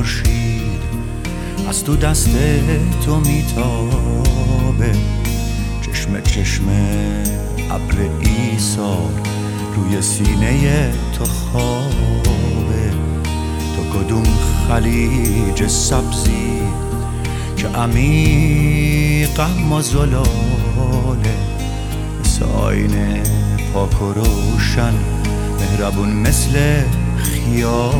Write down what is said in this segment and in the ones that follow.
خورشید از تو دست تو میتابه، چشم چشم ابر ایثار روی سینه تو خوابه. تو کدوم خلیج سبزی که عمیق اما زلاله، مثل آینه پاک و روشن مهربون مثل خیال.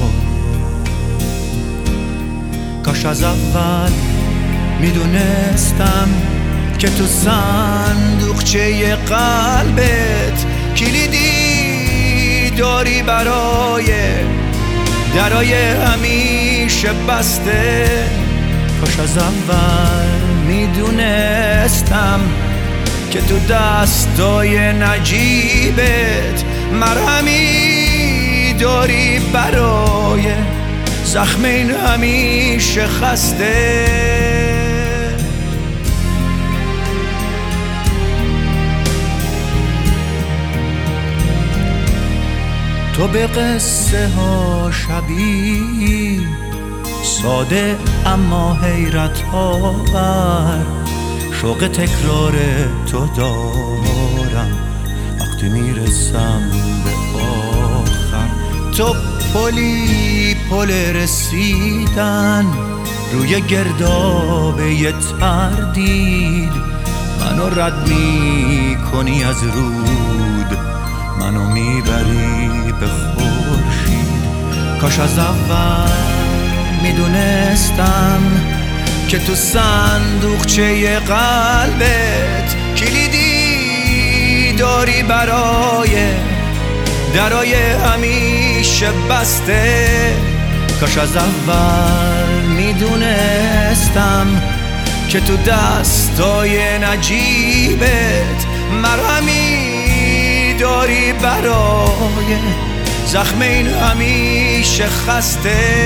کاش از اول میدونستم که تو صندوقچه قلبت کلیدی داری برای درای همیشه بسته. کاش از اول میدونستم که تو دستای نجیبت مرهمی داری برای زخم این همیشه خسته. تو به قصه ها شبیه، ساده اما حیرت آور، شوق تکرار تو دارم وقتی میرسم به آخر. تو پل رسیدن روی گردابه ی تردید، منو رد میکنی از رود، منو میبری به خورشید. کاش از اول میدونستم که تو صندوقچه قلبت کلیدی داری برای درای همیشه بسته. کاش از اول میدونستم که تو دستای نجیبت مرهمی داری برای زخم این همیشه خسته.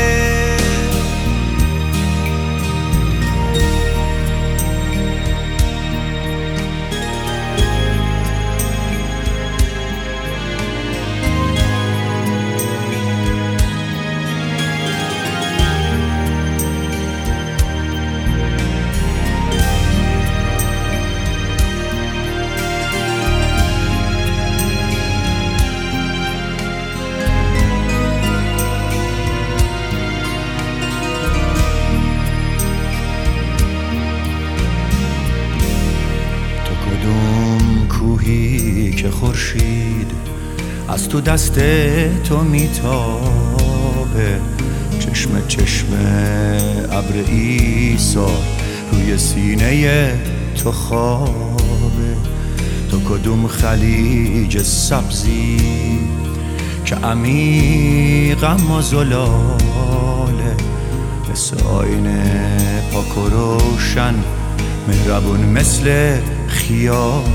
کوهی که خورشید از تو دست تو میتابه، چشم ابر ایثار روی سینه تو خوابه. تو کدوم خلیج سبزی که عمیق اما زلاله، مثل آینه پاک و روشن مهربون مثل خیاله.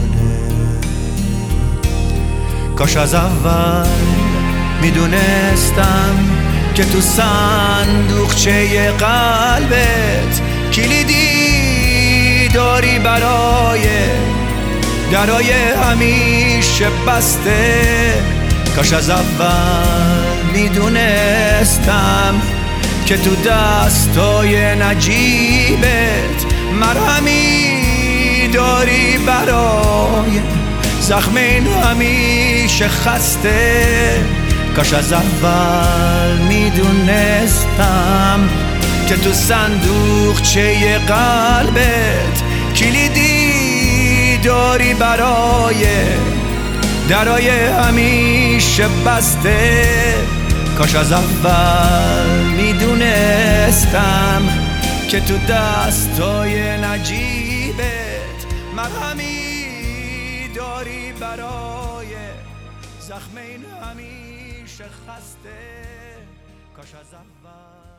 کاش از اول میدونستم که تو صندوقچه قلبت کلیدی داری برای درای همیشه بسته. کاش از اول میدونستم که تو دستای نجیبت مرهمی داری برای زخم این همیشه خسته. کاش از اول میدونستم که تو صندوقچه قلبت کلیدی داری برای درای همیشه بسته. کاش از اول میدونستم که تو دستای نجیبت مرهمی داری برای زخم این همیشه خسته. کاش از اول